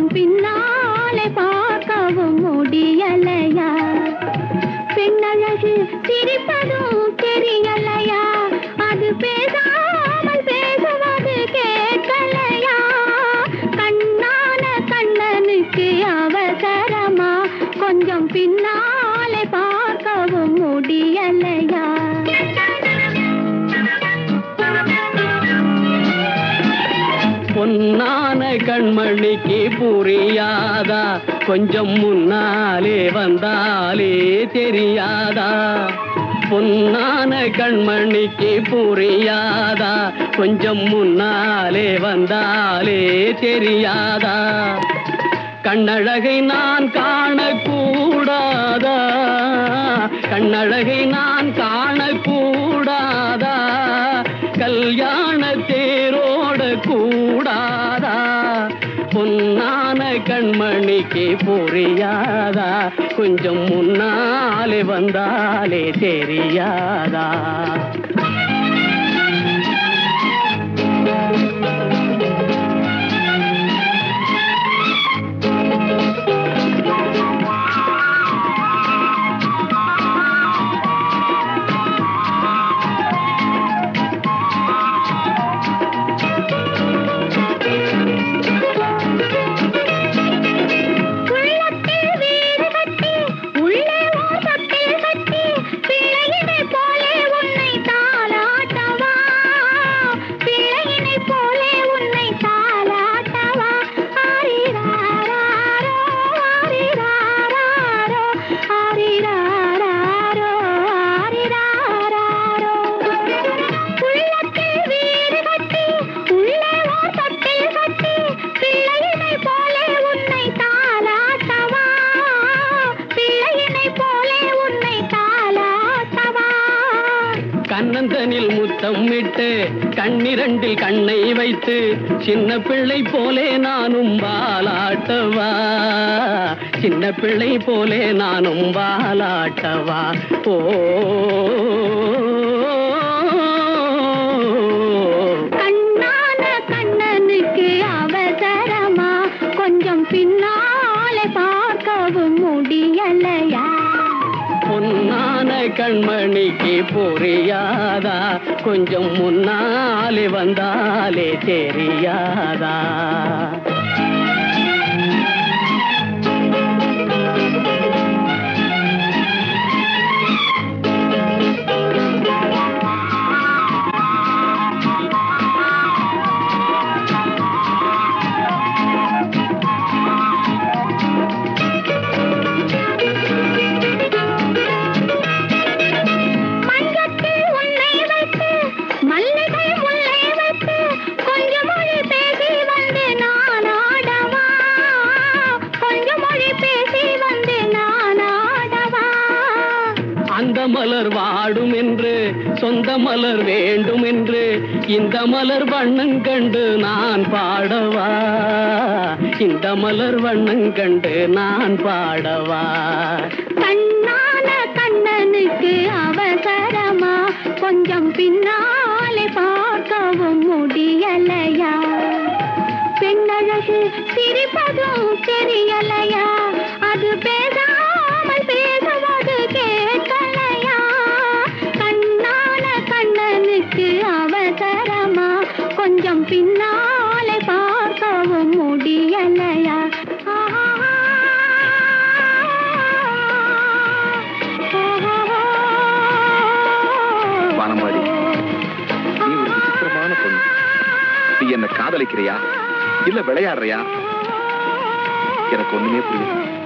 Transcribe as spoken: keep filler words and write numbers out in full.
கொஞ்சம் பின்னாலே பார்க்கவும் முடியலையா? பெண்ணழகு சிரிப்பதும் தெரியலையா? அது பேசாமல் பேசுவது கேட்கலையா? கண்ணான கண்ணனுக்கு அவசரமா? கொஞ்சம் பின்னாலே பார்க்கவும் முடியலையா? பொன்னான கண்மணிக்கு புரியாதா? கொஞ்சம் முன்னாலே வந்தாலே தெரியாதா? பொன்னான கண்மணிக்கு புரியாதா? கொஞ்சம் முன்னாலே வந்தாலே தெரியாதா? கண்ணழகை நான் காணக்கூடாதா? கண்ணழகை நான் காணக்கூடாதா? கல்யாண தேரோட கூடாதா? பொன்னான கண்மணிக்கு புரியாதா? கொஞ்சம் முன்னாலே வந்தாலே தெரியாதா? கண்ணந்தனில் முத்தம் விட்டு கண்ணிரண்டில் கண்ணை வைத்து சின்ன பிள்ளை போலே நானும் வாலாட்டவா? சின்ன பிள்ளை போலே நானும் வாலாட்டவா? ஓ கண்ணான கண்ணனுக்கு அவசரமா? கொஞ்சம் பின்னாலே பார்க்கவும் முடியலையா? பொன்னான கண்மணிக்கு புரியாதா? கொஞ்சம் முன்னாலே வந்தாலே தெரியாதா? அந்த மலர் வாடும் என்று சொந்த மலர் வேண்டும் என்று இந்த மலர் வண்ணம் கண்டு நான் பாடவா? இந்த மலர் வண்ணம் கண்டு நான் பாடவா? கண்ணான கண்ணனுக்கு அவசரமா? கொஞ்சம் பின்னாலே பார்க்கவும் முடியலையா? பெண்ணழகு சிரிப்பதும் தெரியலையா? அது பேசாமல் பேசுவது கேட்கலையா? கண்ணான கண்ணனுக்கு அவசரமா? கொஞ்சம் பின்னாலே பார்க்கவும் முடியலையா? வானம்பாடி, நீ ஒரு விசித்திரமான பொண்ணு. நீ என்ன காதலிக்கிறியா இல்ல விளையாடுறியா? எனக்கு ஒண்ணுமே புரியுது.